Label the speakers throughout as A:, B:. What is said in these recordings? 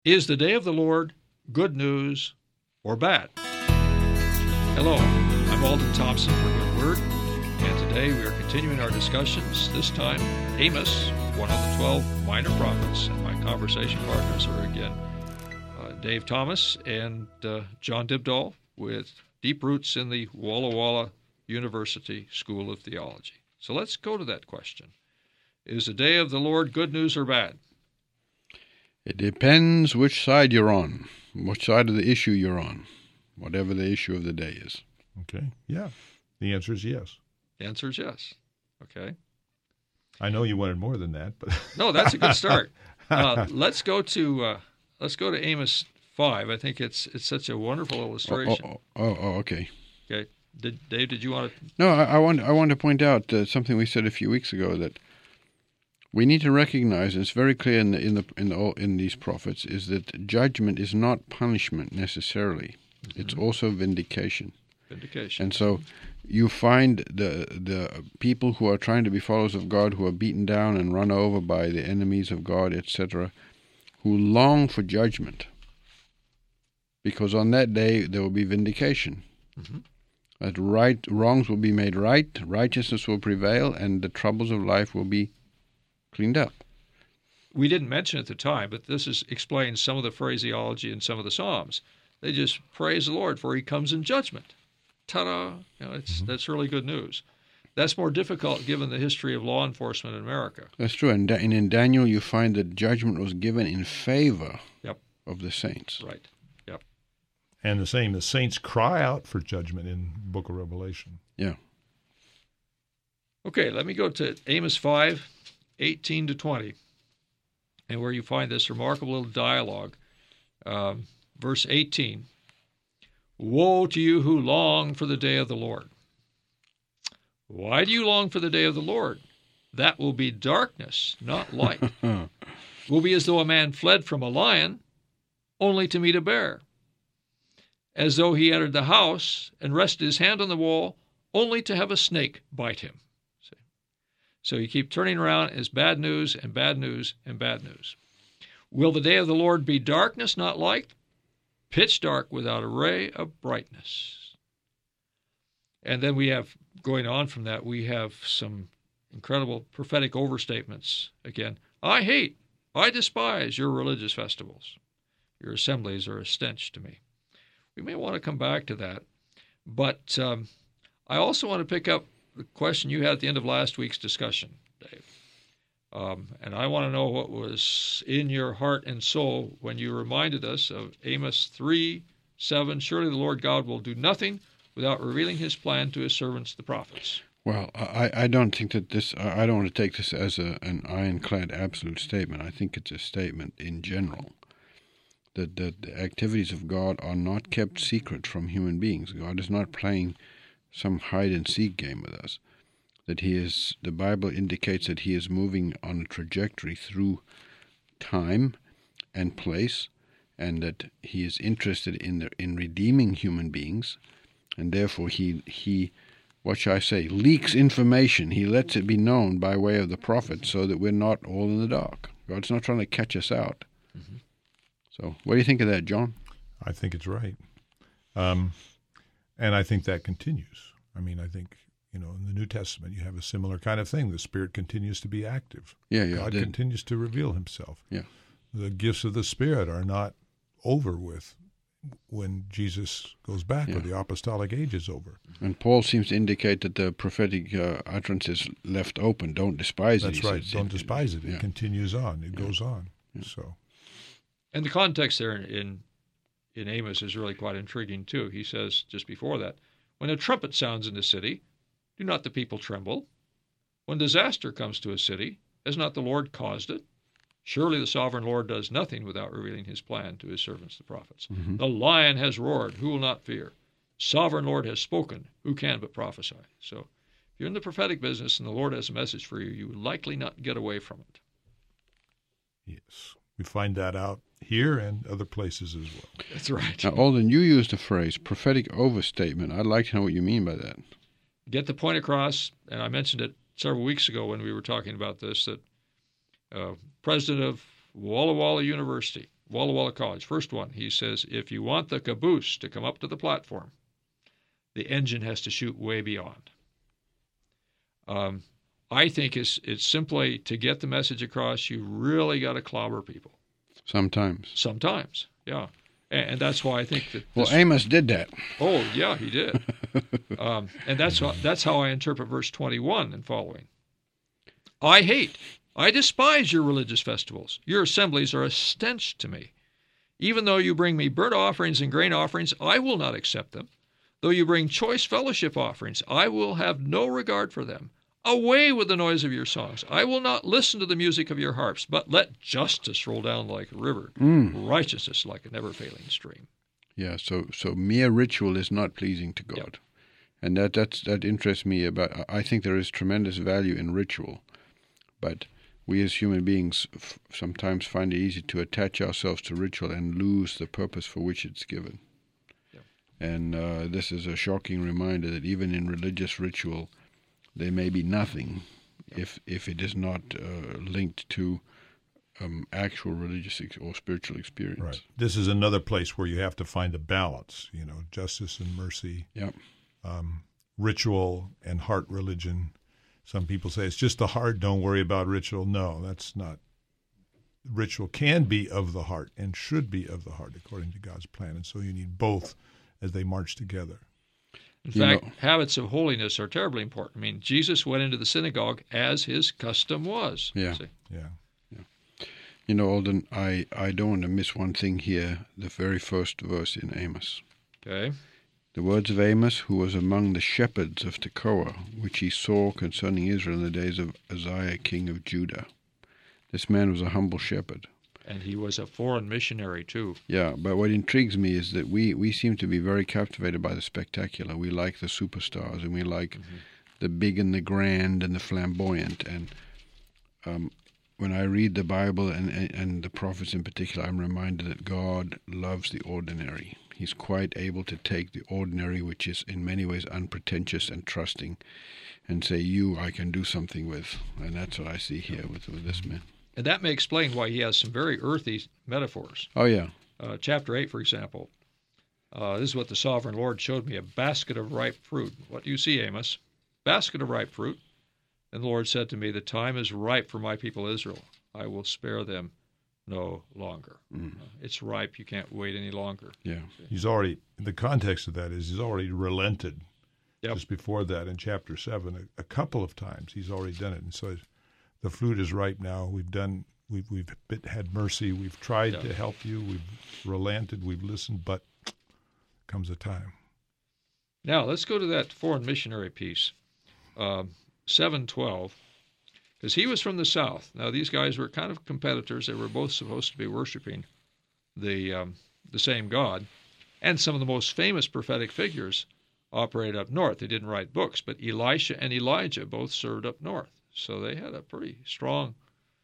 A: Is the day of the Lord good news or bad? Hello, I'm Alden Thompson for Good Word, and today we are continuing our discussions, this time Amos, one of the 12 minor prophets, and my conversation partners are again Dave Thomas and John Dibdahl with deep roots in the Walla Walla University School of Theology. So let's go to that question. Is the day of the Lord good news or bad?
B: It depends which side you're on, which side of the issue you're on, whatever the issue of the day is.
C: Okay. Yeah. The answer is yes.
A: The answer is yes. Okay.
C: I know you wanted more than that, but
A: no, that's a good start. Let's go to Amos 5. I think it's such a wonderful illustration.
B: Okay.
A: Okay. Dave, did you want to?
B: No, I want to point out something we said a few weeks ago, that we need to recognize, and it's very clear in these prophets, is that judgment is not punishment necessarily. Mm-hmm. It's also vindication.
A: Vindication.
B: And so you find the people who are trying to be followers of God, who are beaten down and run over by the enemies of God, etc., who long for judgment, because on that day there will be vindication. Mm-hmm. That wrongs will be made right, righteousness will prevail, and the troubles of life will be cleaned up.
A: We didn't mention at the time, but this explains some of the phraseology in some of the Psalms. They just praise the Lord, for he comes in judgment. Ta-da! That's really good news. That's more difficult given the history of law enforcement in America.
B: That's true. And in Daniel, you find that judgment was given in favor of the saints.
A: Right. Yep.
C: And the saints cry out for judgment in the book of Revelation.
B: Yeah.
A: Okay, let me go to Amos 5, 18 to 20, and where you find this remarkable little dialogue. Verse 18, Woe to you who long for the day of the Lord. Why do you long for the day of the Lord? That will be darkness, not light. Will be as though a man fled from a lion, only to meet a bear. As though he entered the house and rested his hand on the wall, only to have a snake bite him. So you keep turning around as bad news and bad news and bad news. Will the day of the Lord be darkness, not light? Pitch dark without a ray of brightness. And then we have, going on from that, we have some incredible prophetic overstatements. Again, I despise your religious festivals. Your assemblies are a stench to me. We may want to come back to that. But I also want to pick up the question you had at the end of last week's discussion, Dave. And I want to know what was in your heart and soul when you reminded us of Amos 3:7. Surely the Lord God will do nothing without revealing his plan to his servants, the prophets.
B: Well, I don't think that I don't want to take this as an ironclad absolute statement. I think it's a statement in general that the activities of God are not kept secret from human beings. God is not playing some hide-and-seek game with us. That the Bible indicates that he is moving on a trajectory through time and place, and that he is interested in redeeming human beings, and therefore he what shall I say, leaks information. He lets it be known by way of the prophet so that we're not all in the dark. God's not trying to catch us out. Mm-hmm. So what do you think of that, John?
C: I think it's right. And I think that continues. I mean, I think, in the New Testament, you have a similar kind of thing. The Spirit continues to be active. God continues to reveal himself.
B: Yeah.
C: The gifts of the Spirit are not over with when Jesus goes back or the apostolic age is over.
B: And Paul seems to indicate that the prophetic utterance is left open. Don't despise it.
C: That's right. Don't despise it. It continues on. It goes on. Yeah. So,
A: and the context there in Amos is really quite intriguing, too. He says, just before that, when a trumpet sounds in the city, do not the people tremble? When disaster comes to a city, has not the Lord caused it? Surely the sovereign Lord does nothing without revealing his plan to his servants, the prophets. Mm-hmm. The lion has roared, who will not fear? Sovereign Lord has spoken, who can but prophesy? So if you're in the prophetic business and the Lord has a message for you, you will likely not get away from it.
C: Yes. We find that out here and other places as well.
A: That's right.
B: Now, Alden, you used the phrase prophetic overstatement. I'd like to know what you mean by that.
A: Get the point across, and I mentioned it several weeks ago when we were talking about this, that president of Walla Walla University, Walla Walla College. First one, he says, if you want the caboose to come up to the platform, the engine has to shoot way beyond. I think it's simply to get the message across, you really got to clobber people. Sometimes, yeah. And that's why I think that...
B: Well, Amos did that.
A: Oh, yeah, he did. And that's how I interpret verse 21 and following. I despise your religious festivals. Your assemblies are a stench to me. Even though you bring me burnt offerings and grain offerings, I will not accept them. Though you bring choice fellowship offerings, I will have no regard for them. Away with the noise of your songs. I will not listen to the music of your harps, but let justice roll down like a river, righteousness like a never-failing stream.
B: Yeah, so mere ritual is not pleasing to God. Yep. And that interests me about, I think there is tremendous value in ritual, but we as human beings sometimes find it easy to attach ourselves to ritual and lose the purpose for which it's given. Yep. And this is a shocking reminder that even in religious ritual, there may be nothing if it is not linked to actual religious or spiritual experience.
C: Right. This is another place where you have to find a balance, justice and mercy,
B: yep.
C: Ritual and heart religion. Some people say it's just the heart, don't worry about ritual. No, that's not. Ritual can be of the heart and should be of the heart according to God's plan. And so you need both as they march together.
A: In fact, habits of holiness are terribly important. I mean, Jesus went into the synagogue as his custom was.
B: Yeah. Alden, I don't want to miss one thing here, the very first verse in Amos.
A: Okay.
B: The words of Amos, who was among the shepherds of Tekoa, which he saw concerning Israel in the days of Uzziah, king of Judah. This man was a humble shepherd.
A: And he was a foreign missionary, too.
B: Yeah, but what intrigues me is that we seem to be very captivated by the spectacular. We like the superstars, and we like the big and the grand and the flamboyant. And when I read the Bible and the prophets in particular, I'm reminded that God loves the ordinary. He's quite able to take the ordinary, which is in many ways unpretentious and trusting, and say, I can do something with. And that's what I see here with this man.
A: And that may explain why he has some very earthy metaphors.
B: Oh, yeah.
A: Chapter 8, for example. This is what the sovereign Lord showed me, a basket of ripe fruit. What do you see, Amos? Basket of ripe fruit. And the Lord said to me, the time is ripe for my people Israel. I will spare them no longer. It's ripe. You can't wait any longer.
B: Yeah.
C: He's already, the context of that is he's already relented. Yep. Just before that in chapter 7, a couple of times he's already done it. And so the fruit is ripe now. We've had mercy. We've tried to help you. We've relented. We've listened, but comes a time.
A: Now let's go to that foreign missionary piece, 7:12, because he was from the south. Now these guys were kind of competitors. They were both supposed to be worshiping the same God, and some of the most famous prophetic figures operated up north. They didn't write books, but Elisha and Elijah both served up north. So they had a pretty strong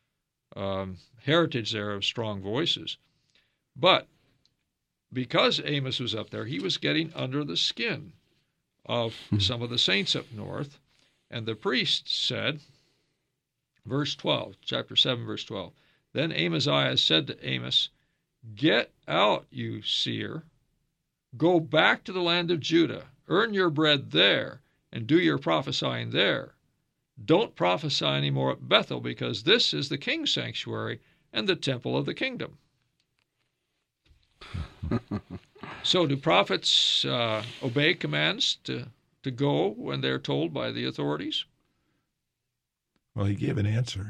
A: heritage there of strong voices. But because Amos was up there, he was getting under the skin of some of the saints up north. And the priest said, verse 12, chapter 7, verse 12, then Amaziah said to Amos, get out, you seer. Go back to the land of Judah. Earn your bread there and do your prophesying there. Don't prophesy anymore at Bethel, because this is the king's sanctuary and the temple of the kingdom. So do prophets obey commands to go when they're told by the authorities?
C: Well, he gave an answer.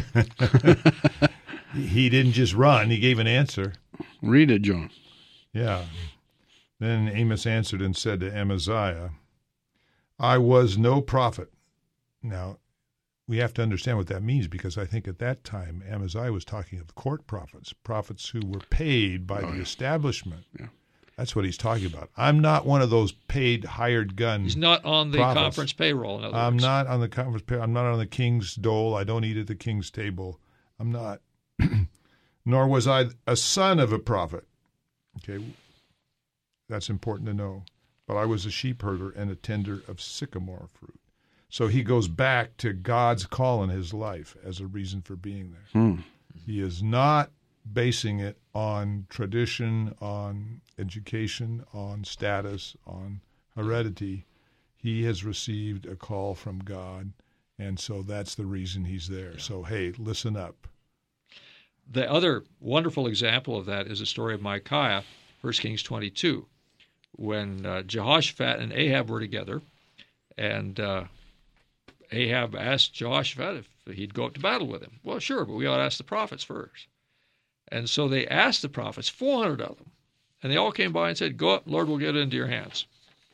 C: He didn't just run. He gave an answer.
B: Read it, John.
C: Yeah. Then Amos answered and said to Amaziah, I was no prophet. Now, we have to understand what that means, because I think at that time Amaziah was talking of court prophets who were paid by the establishment. Yeah. That's what he's talking about. I'm not one of those paid hired gun.
A: He's not on the conference payroll. In other words.
C: I'm not on the conference payroll. I'm not on the king's dole. I don't eat at the king's table. I'm not. Nor was I a son of a prophet. Okay, that's important to know. But I was a sheep herder and a tender of sycamore fruit. So he goes back to God's call in his life as a reason for being there. He is not basing it on tradition, on education, on status, on heredity. He has received a call from God, and so that's the reason he's there. So, hey, listen up.
A: The other wonderful example of that is the story of Micaiah, 1 Kings 22, when Jehoshaphat and Ahab were together, and Ahab asked Jehoshaphat if he'd go up to battle with him. Well, sure, but we ought to ask the prophets first. And so they asked the prophets, 400 of them, and they all came by and said, go up, Lord will get it into your hands.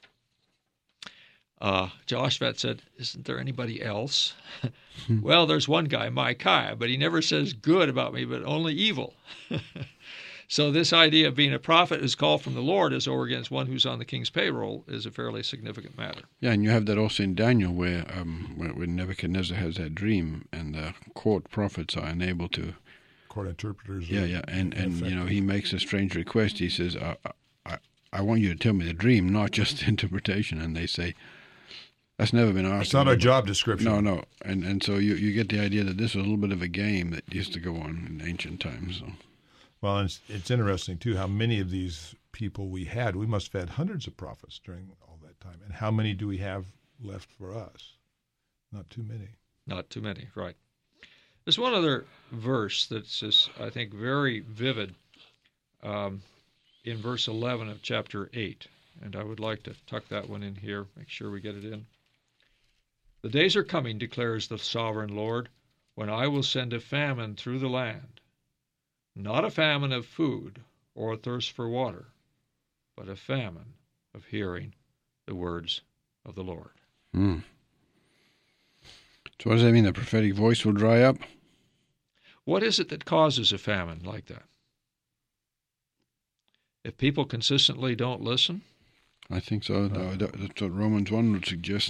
A: Jehoshaphat said, isn't there anybody else? Well, there's one guy, Micaiah, but he never says good about me, but only evil. So this idea of being a prophet who's called from the Lord as over against one who's on the king's payroll is a fairly significant matter.
B: Yeah, and you have that also in Daniel where when Nebuchadnezzar has that dream and the court prophets are unable to...
C: Court interpreters.
B: Yeah, and he makes a strange request. He says, I want you to tell me the dream, not just the interpretation. And they say, that's never been asked.
C: It's not our job description.
B: No. And so you get the idea that this was a little bit of a game that used to go on in ancient times. So.
C: Well, and it's interesting, too, how many of these people we had. We must have had hundreds of prophets during all that time. And how many do we have left for us? Not too many.
A: Not too many, right. There's one other verse that's just, I think, very vivid in verse 11 of chapter 8. And I would like to tuck that one in here, make sure we get it in. The days are coming, declares the sovereign Lord, when I will send a famine through the land. Not a famine of food or a thirst for water, but a famine of hearing the words of the Lord.
B: So what does that mean? The prophetic voice will dry up?
A: What is it that causes a famine like that? If people consistently don't listen?
B: I think so. That's what Romans 1 would suggest.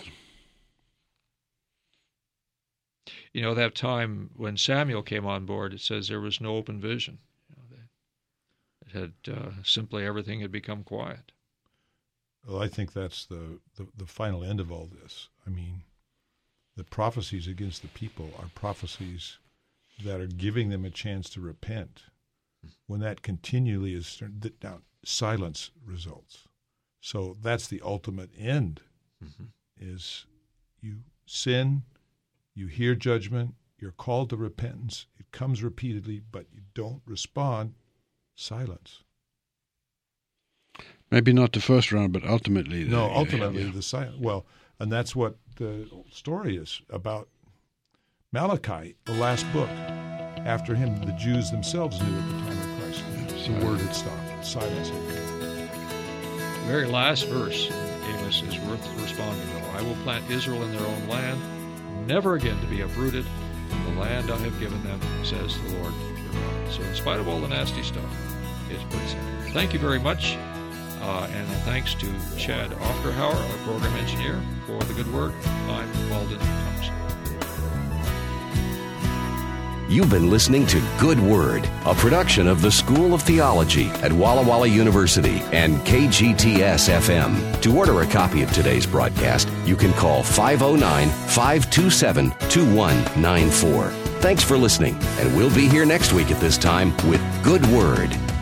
A: You know, that time when Samuel came on board, it says there was no open vision. It had simply everything had become quiet.
C: Well, I think that's the final end of all this. I mean, the prophecies against the people are prophecies that are giving them a chance to repent. When that continually is down, silence results. So that's the ultimate end, is you sin, you hear judgment, you're called to repentance, it comes repeatedly, but you don't respond, silence.
B: Maybe not the first round, but ultimately.
C: The silence. Well, and that's what the story is about Malachi, the last book. After him, the Jews themselves knew at the time of Christ. The word had stopped. Silence had come.
A: The very last verse in Amos is worth responding to. I will plant Israel in their own land, never again to be uprooted, in the land I have given them, says the Lord your God. So in spite of all the nasty stuff, it's pretty simple. Thank you very much. And thanks to Chad Ofterhauer, our program engineer, for the good word. I'm Alden Thompson.
D: You've been listening to Good Word, a production of the School of Theology at Walla Walla University and KGTS-FM. To order a copy of today's broadcast, you can call 509-527-2194. Thanks for listening, and we'll be here next week at this time with Good Word.